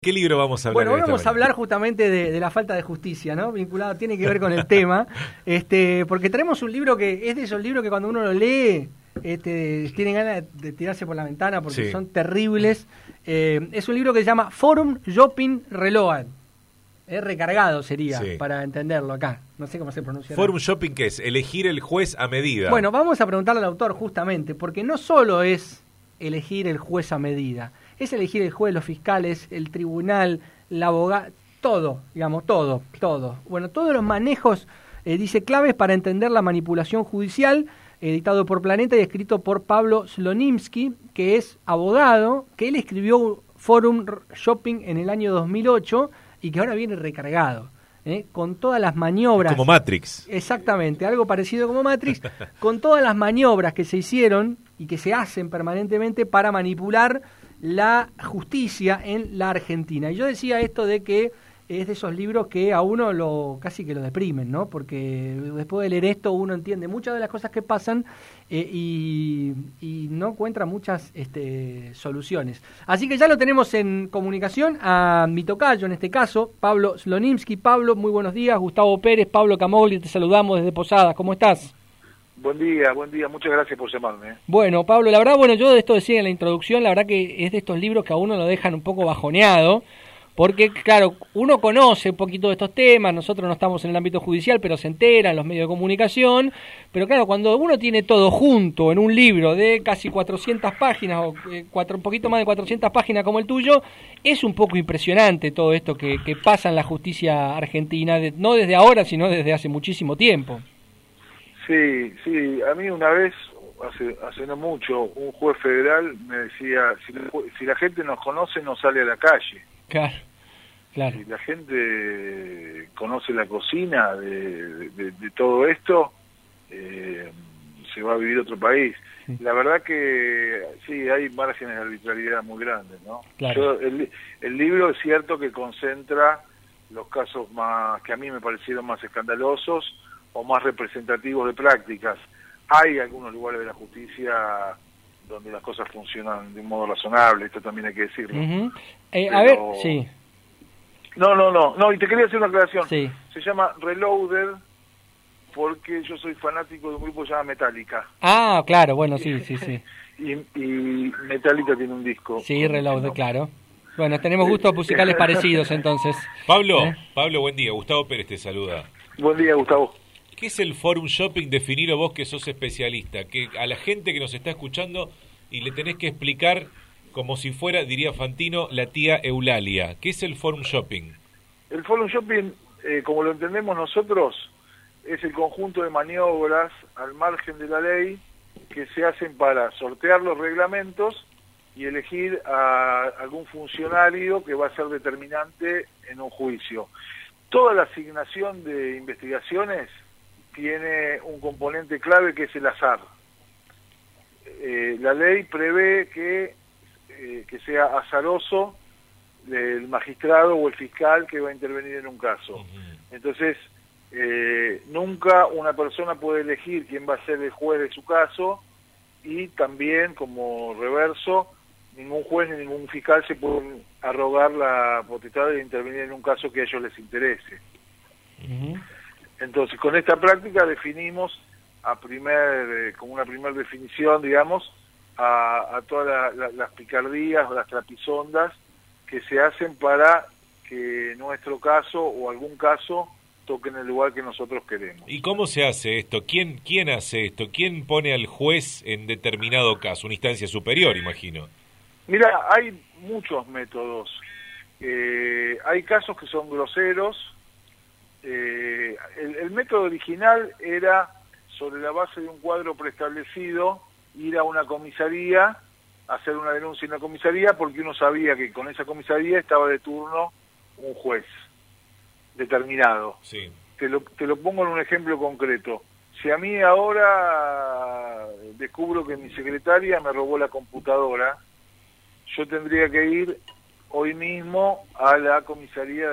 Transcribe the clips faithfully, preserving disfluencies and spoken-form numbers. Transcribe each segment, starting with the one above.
¿Qué libro vamos a hablar? Bueno, hoy vamos esta a hablar justamente de, de la falta de justicia, ¿no? Vinculado, tiene que ver con el tema, este, porque tenemos un libro que es de esos libros que cuando uno lo lee, este, tienen ganas de, de tirarse por la ventana porque Sí. son terribles. Eh, es un libro que se llama Forum Shopping Reload. Es recargado sería, Sí. para entenderlo acá. No sé cómo se pronuncia. Forum Shopping, ¿qué es? Elegir el juez a medida. Bueno, vamos a preguntarle al autor justamente, porque no solo es elegir el juez a medida, es elegir el juez, los fiscales, el tribunal, la abogada, todo, digamos, todo, todo. Bueno, todos los manejos, eh, dice, claves para entender la manipulación judicial, editado por Planeta y escrito por Pablo Slonimsky, que es abogado, que él escribió Forum Shopping en el año dos mil ocho y que ahora viene recargado, ¿eh? Con todas las maniobras. Como Matrix. Exactamente, algo parecido como Matrix, con todas las maniobras que se hicieron y que se hacen permanentemente para manipular la justicia en la Argentina. Y yo decía esto de que es de esos libros que a uno lo casi que lo deprimen, ¿no? Porque después de leer esto uno entiende muchas de las cosas que pasan eh, y, y no encuentra muchas este, soluciones. Así que ya lo tenemos en comunicación a mi tocayo, en este caso, Pablo Slonimsky. Pablo, muy buenos días. Gustavo Pérez, Pablo Camogli, te saludamos desde Posadas. ¿Cómo estás? Buen día, buen día. Muchas gracias por llamarme. Bueno, Pablo, la verdad, bueno, yo de esto decía en la introducción, la verdad que es de estos libros que a uno lo dejan un poco bajoneado, porque, claro, uno conoce un poquito de estos temas, nosotros no estamos en el ámbito judicial, pero se entera en los medios de comunicación, pero claro, cuando uno tiene todo junto en un libro de casi cuatrocientas páginas, o eh, cuatro, un poquito más de cuatrocientas páginas como el tuyo, es un poco impresionante todo esto que, que pasa en la justicia argentina, de, no desde ahora, sino desde hace muchísimo tiempo. Sí, sí. A mí una vez, hace, hace no mucho, un juez federal me decía, si la, si la gente nos conoce, no sale a la calle. Claro, claro. Si la gente conoce la cocina de, de, de todo esto, eh, se va a vivir otro país. Sí. La verdad que sí, hay márgenes de arbitrariedad muy grandes, ¿no? Claro. Yo, el, el libro es cierto que concentra los casos más que a mí me parecieron más escandalosos o más representativos de prácticas. Hay algunos lugares de la justicia donde las cosas funcionan de un modo razonable, esto también hay que decirlo. Uh-huh. eh, Pero... A ver, sí. No, no, no, no, y te quería hacer una aclaración. Sí. Se llama Reloaded porque yo soy fanático de un grupo que se llama Metallica. Ah, claro, bueno, sí, sí, sí. y, y Metallica tiene un disco. Sí, Reloaded, ¿no? Claro. Bueno, tenemos gustos musicales parecidos entonces. Pablo, ¿Eh? Pablo, buen día. Gustavo Pérez te saluda. Buen día, Gustavo. ¿Qué es el Forum Shopping? Definilo vos que sos especialista, que a la gente que nos está escuchando y le tenés que explicar como si fuera, diría Fantino, la tía Eulalia. ¿Qué es el Forum Shopping? El Forum Shopping, eh, como lo entendemos nosotros, es el conjunto de maniobras al margen de la ley que se hacen para sortear los reglamentos y elegir a algún funcionario que va a ser determinante en un juicio. Toda la asignación de investigaciones tiene un componente clave que es el azar. Eh, la ley prevé que, eh, que sea azaroso el magistrado o el fiscal que va a intervenir en un caso. Uh-huh. Entonces, eh, nunca una persona puede elegir quién va a ser el juez de su caso y también, como reverso, ningún juez ni ningún fiscal se puede arrogar la potestad de intervenir en un caso que a ellos les interese. Uh-huh. Entonces, con esta práctica definimos a primer, eh, como una primera definición, digamos, a, a todas la, la, las picardías o las trapisondas que se hacen para que nuestro caso o algún caso toque en el lugar que nosotros queremos. ¿Y cómo se hace esto? ¿Quién, quién hace esto? ¿Quién pone al juez en determinado caso? Una instancia superior, imagino. Mira, hay muchos métodos. Eh, hay casos que son groseros. Eh, el, el método original era, sobre la base de un cuadro preestablecido, ir a una comisaría, hacer una denuncia en la comisaría, porque uno sabía que con esa comisaría estaba de turno un juez determinado. Sí. Te lo, te lo pongo en un ejemplo concreto. Si a mí ahora descubro que mi secretaria me robó la computadora, yo tendría que ir hoy mismo a la comisaría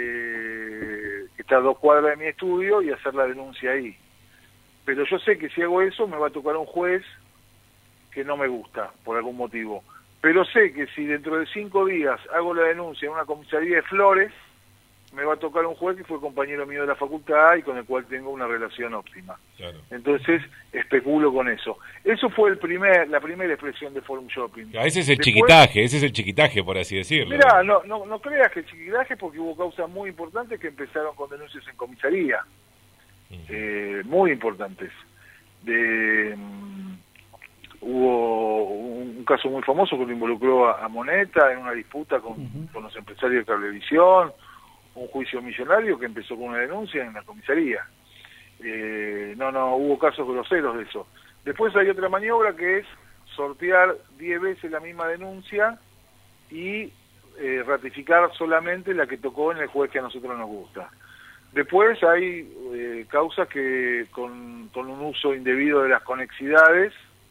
de que está a dos cuadras de mi estudio y hacer la denuncia ahí. Pero yo sé que si hago eso me va a tocar un juez que no me gusta, por algún motivo. pero sé que si dentro de cinco días hago la denuncia en una comisaría de Flores, me va a tocar un juez que fue compañero mío de la facultad y con el cual tengo una relación óptima. Claro. Entonces, especulo con eso. Eso fue el primer, la primera expresión de Forum Shopping. Ah, ese es el Después, chiquitaje, ese es el chiquitaje, por así decirlo. Mirá, no, no, no creas que el chiquitaje, porque hubo causas muy importantes que empezaron con denuncias en comisaría. Uh-huh. eh, muy importantes. De, um, hubo un, un caso muy famoso que lo involucró a, a Moneta en una disputa con, uh-huh. con los empresarios de Cablevisión, un juicio millonario que empezó con una denuncia en la comisaría. Eh, no, no, hubo casos groseros de eso. Después hay otra maniobra que es sortear diez veces la misma denuncia y eh, ratificar solamente la que tocó en el juez que a nosotros nos gusta. Después hay eh, causas que con, con un uso indebido de las conexidades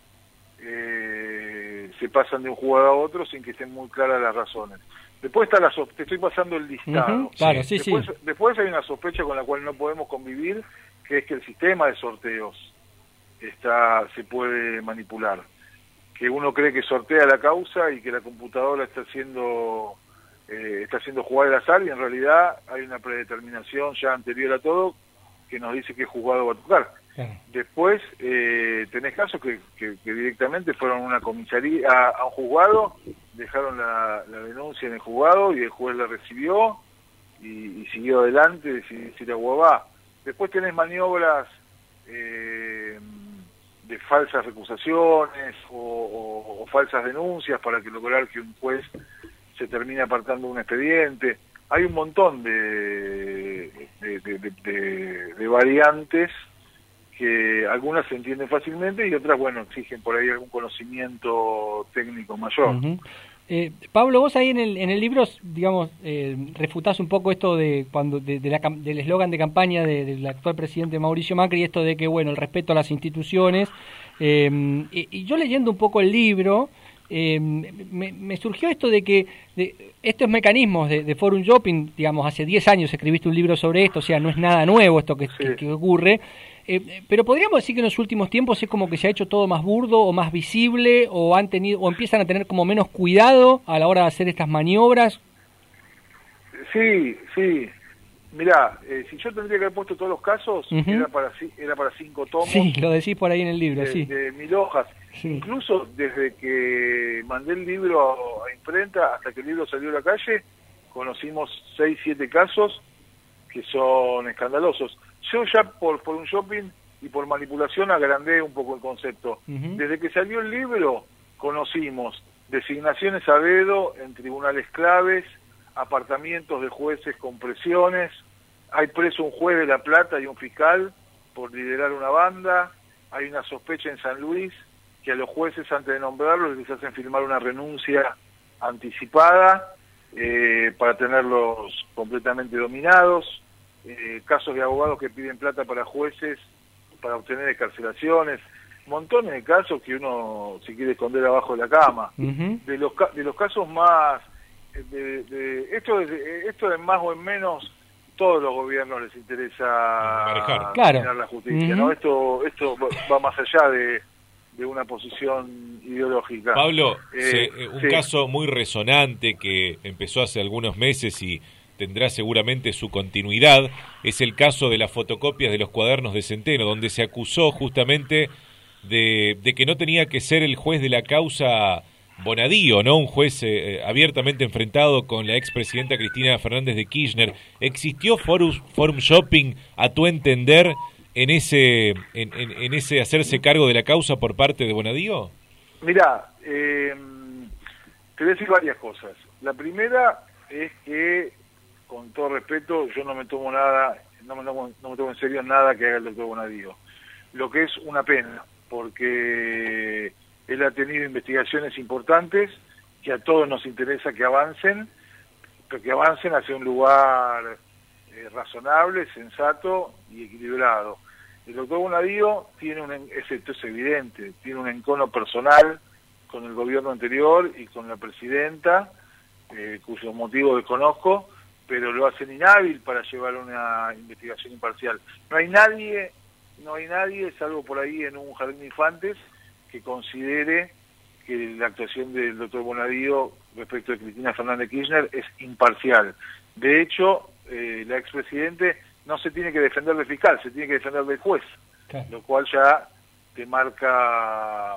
eh, se pasan de un juzgado a otro sin que estén muy claras las razones. Después está la so te estoy pasando el listado. Uh-huh, claro, sí, después, sí. después hay una sospecha con la cual no podemos convivir, que es que el sistema de sorteos está se puede manipular. Que uno cree que sortea la causa y que la computadora está haciendo eh, está haciendo jugar el azar, y en realidad hay una predeterminación ya anterior a todo que nos dice qué juzgado va a tocar. Uh-huh. Después eh, tenés casos que, que, que directamente fueron a una comisaría, a, a un juzgado, dejaron la, la denuncia en el juzgado y el juez la recibió y, y siguió adelante sin decir agua va. Después tenés maniobras eh, de falsas recusaciones o, o, o falsas denuncias para que lograr que un juez se termine apartando un expediente. Hay un montón de, de, de, de, de, de variantes que algunas se entienden fácilmente y otras, bueno, exigen por ahí algún conocimiento técnico mayor. Uh-huh. eh, Pablo, vos ahí en el en el libro, digamos, eh, refutás un poco esto de cuando de, de la, del eslogan de campaña de, del actual presidente Mauricio Macri, esto de que, bueno, el respeto a las instituciones. Eh, y, y yo leyendo un poco el libro, eh, me, me surgió esto de que de, estos mecanismos de, de Forum Shopping, digamos, hace diez años escribiste un libro sobre esto, o sea, no es nada nuevo esto que, sí. que, que ocurre. Eh, pero podríamos decir que en los últimos tiempos es como que se ha hecho todo más burdo o más visible, o han tenido o empiezan a tener como menos cuidado a la hora de hacer estas maniobras. Sí, sí. Mirá, eh, si yo tendría que haber puesto todos los casos, uh-huh. era para era para cinco tomos. Sí, lo decís por ahí en el libro, de, sí. De mil hojas. Sí. Incluso desde que mandé el libro a imprenta hasta que el libro salió a la calle, conocimos seis, siete casos que son escandalosos. Yo ya por, por un shopping y por manipulación agrandé un poco el concepto. Uh-huh. Desde que salió el libro conocimos designaciones a dedo en tribunales claves, apartamentos de jueces con presiones, hay preso un juez de La Plata y un fiscal por liderar una banda, hay una sospecha en San Luis que a los jueces antes de nombrarlos les hacen firmar una renuncia anticipada eh, para tenerlos completamente dominados. Eh, casos de abogados que piden plata para jueces para obtener excarcelaciones, montones de casos que uno se quiere esconder abajo de la cama. Uh-huh. de los de los casos más de, de, esto de, esto en más o en menos todos los gobiernos les interesa manejar claro. la justicia. Uh-huh. ¿No? esto esto va más allá de de una posición ideológica. Pablo, eh, se, un sí. caso muy resonante que empezó hace algunos meses y tendrá seguramente su continuidad, es el caso de las fotocopias de los cuadernos de Centeno, donde se acusó justamente de, de que no tenía que ser el juez de la causa Bonadío, ¿no? Un juez eh, abiertamente enfrentado con la expresidenta Cristina Fernández de Kirchner. ¿Existió forum, forum shopping, a tu entender, en ese, en, en, en ese hacerse cargo de la causa por parte de Bonadío? Mirá, eh, te voy a decir varias cosas. La primera es que, con todo respeto, yo no me tomo nada, no me tomo, no me tomo en serio nada que haga el doctor Bonadío. Lo que es una pena, porque él ha tenido investigaciones importantes que a todos nos interesa que avancen, pero que avancen hacia un lugar eh, razonable, sensato y equilibrado. El doctor Bonadío tiene un, esto es evidente, tiene un encono personal con el gobierno anterior y con la presidenta, eh, cuyos motivos desconozco, pero lo hacen inhábil para llevar una investigación imparcial. No hay nadie, no hay nadie, salvo por ahí en un jardín de infantes, que considere que la actuación del doctor Bonadío respecto de Cristina Fernández Kirchner es imparcial. De hecho, eh, la expresidente no se tiene que defender del fiscal, se tiene que defender del juez, claro. Lo cual ya te marca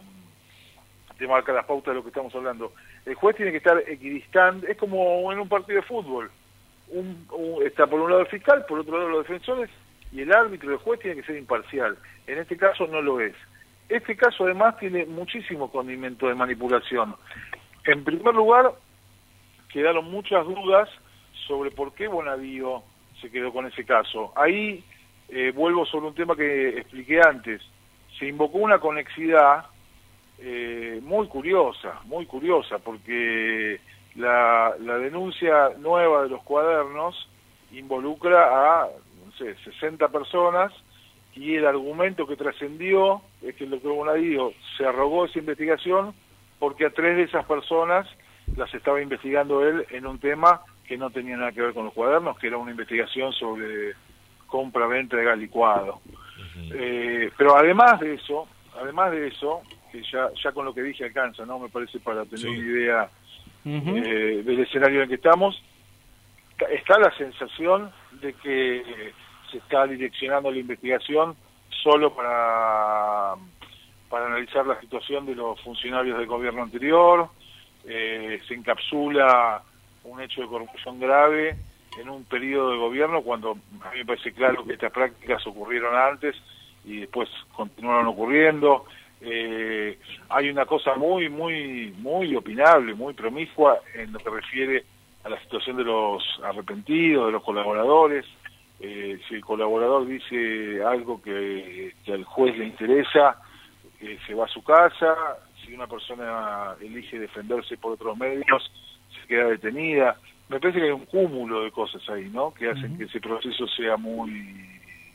te marca las pautas de lo que estamos hablando. El juez tiene que estar equidistante, es como en un partido de fútbol. Un, un, está por un lado el fiscal, por otro lado los defensores, y el árbitro, el juez, tiene que ser imparcial. En este caso no lo es. Este caso además tiene muchísimo condimento de manipulación. En primer lugar, quedaron muchas dudas sobre por qué Bonadío se quedó con ese caso. Ahí eh, vuelvo sobre un tema que expliqué antes. Se invocó una conexidad eh, muy curiosa, muy curiosa, porque la, la denuncia nueva de los cuadernos involucra a, no sé, sesenta personas, y el argumento que trascendió es que el doctor Bonadío se arrogó esa investigación porque a tres de esas personas las estaba investigando él en un tema que no tenía nada que ver con los cuadernos, que era una investigación sobre compra-venta de gas licuado. Uh-huh. eh, pero además de eso, además de eso, que ya, ya con lo que dije alcanza, ¿no? Me parece, para tener sí. una idea uh-huh. eh, del escenario en el que estamos, está la sensación de que se está direccionando la investigación solo para, para analizar la situación de los funcionarios del gobierno anterior. Eh, se encapsula un hecho de corrupción grave en un periodo de gobierno, cuando a mí me parece claro que estas prácticas ocurrieron antes y después continuaron ocurriendo. Eh, hay una cosa muy, muy, muy opinable, muy promiscua en lo que refiere a la situación de los arrepentidos, de los colaboradores. Eh, si el colaborador dice algo que, que al juez le interesa, eh, se va a su casa. Si una persona elige defenderse por otros medios, se queda detenida. Me parece que hay un cúmulo de cosas ahí, ¿no?, que hacen uh-huh. que ese proceso sea muy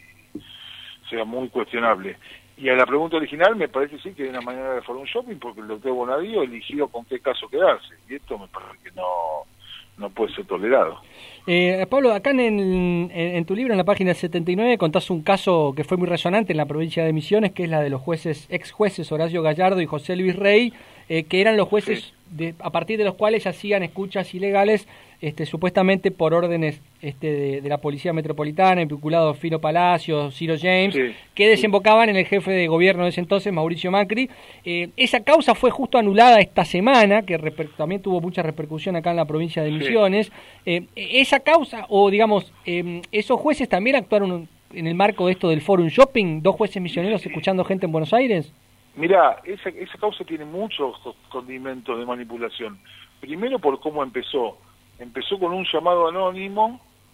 sea muy cuestionable. Y a la pregunta original, me parece sí que hay una manera de forum shopping, porque el doctor Bonadío eligió con qué caso quedarse, y esto me parece que no no puede ser tolerado. Eh, Pablo, acá en, en, en tu libro, en la página setenta y nueve, contás un caso que fue muy resonante en la provincia de Misiones, que es la de los jueces, ex jueces Horacio Gallardo y José Luis Rey, eh, que eran los jueces sí. de, a partir de los cuales hacían escuchas ilegales, este, supuestamente por órdenes este, de, de la Policía Metropolitana, vinculados Fino Palacios, Ciro James, sí. que desembocaban en el jefe de gobierno de ese entonces, Mauricio Macri. Eh, esa causa fue justo anulada esta semana, que reper, también tuvo mucha repercusión acá en la provincia de Misiones. Sí. Eh, esa causa, o digamos, eh, esos jueces también actuaron en el marco de esto del forum shopping, dos jueces misioneros escuchando gente en Buenos Aires. Mirá, esa, esa causa tiene muchos condimentos de manipulación. Primero por cómo empezó. Empezó con un llamado anónimo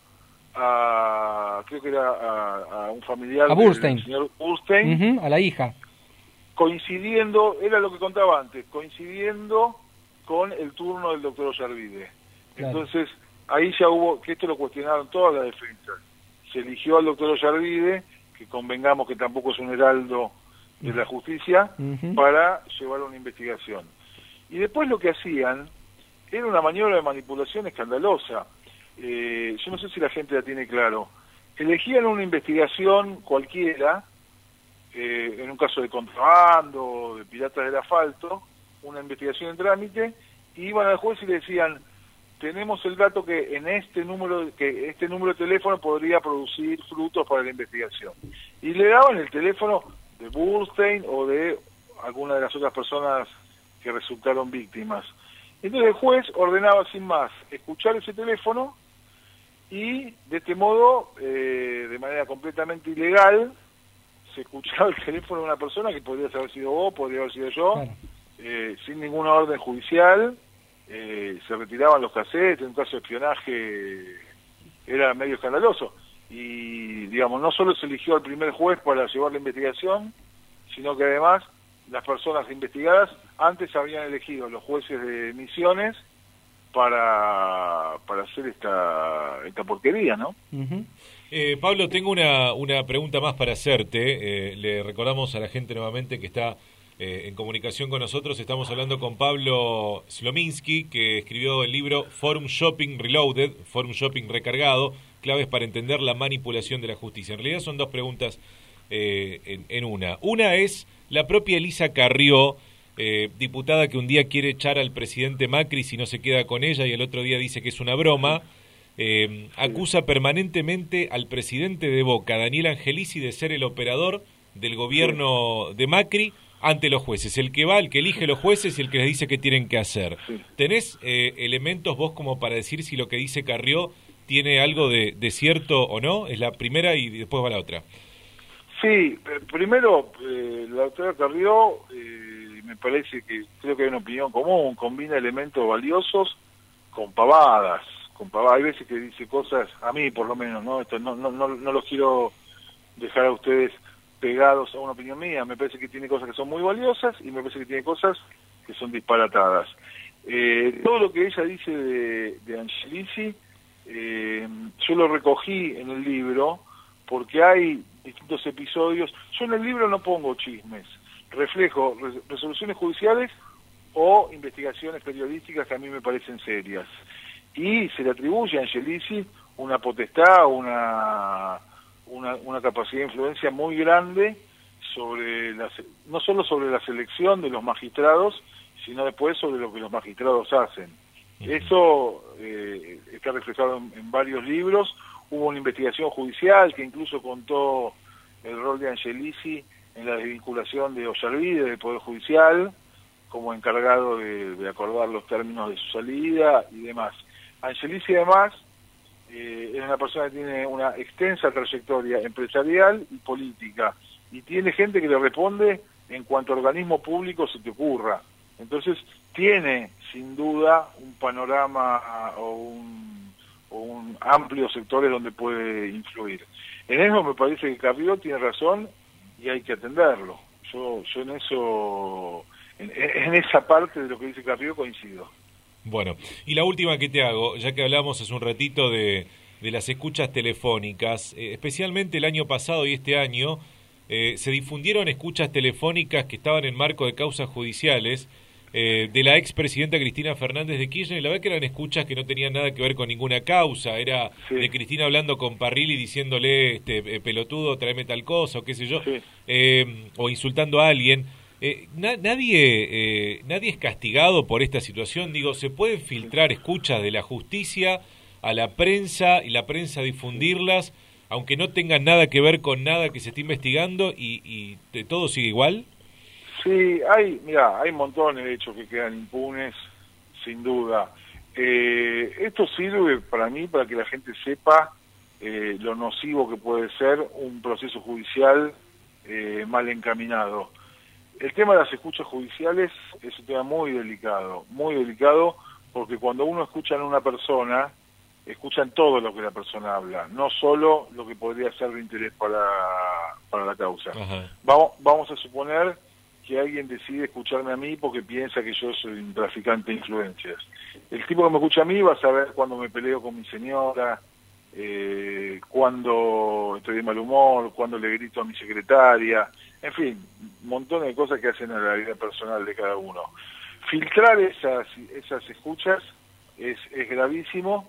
a, creo que era a, a un familiar a Burstein. del señor Burstein, uh-huh, a la hija. Coincidiendo, era lo que contaba antes, coincidiendo con el turno del doctor Ollarvide. Claro. Entonces, ahí ya hubo, que esto lo cuestionaron todas las defensas. Se eligió al doctor Ollarvide, que convengamos que tampoco es un heraldo de la justicia, uh-huh. para llevar una investigación. Y después lo que hacían era una maniobra de manipulación escandalosa. Eh, yo no sé si la gente la tiene claro. Elegían una investigación cualquiera, eh, en un caso de contrabando, de piratas del asfalto, una investigación en trámite, y iban al juez y le decían: tenemos el dato que en este número que este número de teléfono podría producir frutos para la investigación. Y le daban el teléfono de Burstein o de alguna de las otras personas que resultaron víctimas. Entonces el juez ordenaba sin más escuchar ese teléfono y de este modo, eh, de manera completamente ilegal, se escuchaba el teléfono de una persona que podría haber sido vos, podría haber sido yo, claro. eh, sin ninguna orden judicial. Eh, se retiraban los cassettes, en un caso de espionaje era medio escandaloso. Y, digamos, no solo se eligió al primer juez para llevar la investigación, sino que además las personas investigadas antes habían elegido los jueces de Misiones para, para hacer esta, esta porquería, ¿no? Uh-huh. Eh, Pablo, tengo una, una pregunta más para hacerte. Eh, le recordamos a la gente nuevamente que está eh, en comunicación con nosotros. Estamos hablando con Pablo Slominski, que escribió el libro Forum Shopping Reloaded, Forum Shopping Recargado, claves para entender la manipulación de la justicia. En realidad son dos preguntas eh, en, en una. Una es, la propia Elisa Carrió eh, diputada que un día quiere echar al presidente Macri si no se queda con ella y el otro día dice que es una broma, eh, acusa permanentemente al presidente de Boca, Daniel Angelici, de ser el operador del gobierno de Macri ante los jueces, el que va, el que elige los jueces y el que les dice qué tienen que hacer. ¿Tenés eh, elementos vos como para decir si lo que dice Carrió tiene algo de, de cierto o no? Es la primera y después va la otra. Sí, primero, eh, la doctora Carrió, eh, me parece que creo que hay una opinión común, combina elementos valiosos con pavadas, con pavadas. Hay veces que dice cosas, a mí por lo menos, ¿no? Esto no, no, no, no los quiero dejar a ustedes pegados a una opinión mía, me parece que tiene cosas que son muy valiosas y me parece que tiene cosas que son disparatadas. Eh, todo lo que ella dice de, de Angelici, eh, yo lo recogí en el libro porque hay distintos episodios. Yo en el libro no pongo chismes, reflejo res, resoluciones judiciales o investigaciones periodísticas que a mí me parecen serias. Y se le atribuye a Angelici una potestad, una... Una, una capacidad de influencia muy grande sobre la, no solo sobre la selección de los magistrados, sino después sobre lo que los magistrados hacen. Uh-huh. Eso eh, está reflejado en, en varios libros. Hubo una investigación judicial que incluso contó el rol de Angelici en la desvinculación de Ollarvide del Poder Judicial, como encargado de, de acordar los términos de su salida y demás. Angelici además Eh, es una persona que tiene una extensa trayectoria empresarial y política, y tiene gente que le responde en cuanto a organismo público se te ocurra. Entonces tiene sin duda un panorama o un, o un amplio sectores donde puede influir. En eso me parece que Carrió tiene razón y hay que atenderlo. Yo, yo en eso, en, en esa parte de lo que dice Carrió coincido. Bueno, y la última que te hago, ya que hablamos hace un ratito de, de las escuchas telefónicas, eh, especialmente el año pasado y este año, eh, se difundieron escuchas telefónicas que estaban en marco de causas judiciales eh, de la expresidenta Cristina Fernández de Kirchner, y la verdad que eran escuchas que no tenían nada que ver con ninguna causa, era sí. de Cristina hablando con Parrilli diciéndole, este eh, pelotudo, tráeme tal cosa, o qué sé yo, sí. eh, o insultando a alguien. Eh, na, nadie eh, nadie es castigado por esta situación. Digo, se pueden filtrar escuchas de la justicia a la prensa y la prensa difundirlas, aunque no tengan nada que ver con nada que se esté investigando, y, y de todo sigue igual. Sí, hay, mira, hay montones de hechos que quedan impunes, sin duda. Eh, esto sirve para mí para que la gente sepa eh, lo nocivo que puede ser un proceso judicial eh, mal encaminado. El tema de las escuchas judiciales es un tema muy delicado, muy delicado, porque cuando uno escucha a una persona, escuchan todo lo que la persona habla, no solo lo que podría ser de interés para, para la causa. Vamos, vamos a suponer que alguien decide escucharme a mí porque piensa que yo soy un traficante de influencias. El tipo que me escucha a mí va a saber cuando me peleo con mi señora, eh, cuando estoy de mal humor, cuando le grito a mi secretaria, en fin, un montón de cosas que hacen a la vida personal de cada uno. Filtrar esas esas escuchas es, es gravísimo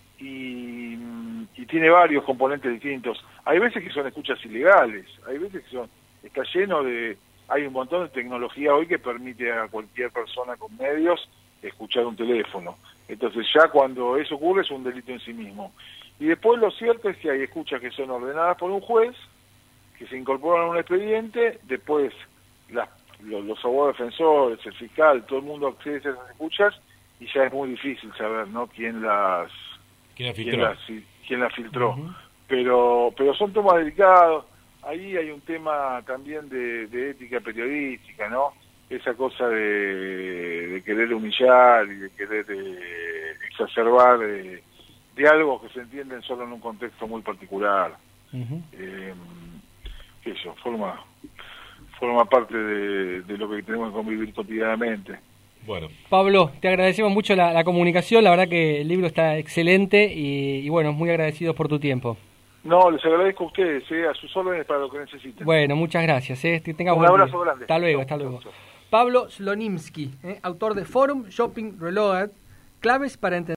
y, y tiene varios componentes distintos. Hay veces que son escuchas ilegales, hay veces que son, está lleno de, hay un montón de tecnología hoy que permite a cualquier persona con medios escuchar un teléfono. Entonces ya cuando eso ocurre es un delito en sí mismo. Y después lo cierto es que hay escuchas que son ordenadas por un juez, que se incorporan a un expediente, después las, los, los abogados defensores, el fiscal, todo el mundo accede a esas escuchas y ya es muy difícil saber, ¿no?, quién las quién la filtró, quién las, quién las filtró. Uh-huh. pero pero son temas delicados. Ahí hay un tema también de, de ética periodística, ¿no? Esa cosa de, de querer humillar y de querer de exacerbar de, de algo que se entienden solo en un contexto muy particular. Uh-huh. eh, eso forma forma parte de, de lo que tenemos que convivir cotidianamente. Bueno, Pablo, te agradecemos mucho la, la comunicación, la verdad que el libro está excelente y, y bueno, muy agradecidos por tu tiempo. No, les agradezco a ustedes, eh, a sus órdenes para lo que necesiten. Bueno, muchas gracias. Eh, que tengas un buen abrazo día. grande. Hasta luego, hasta luego. Pablo Slonimsky, eh, autor de Forum Shopping Reloaded, claves para entender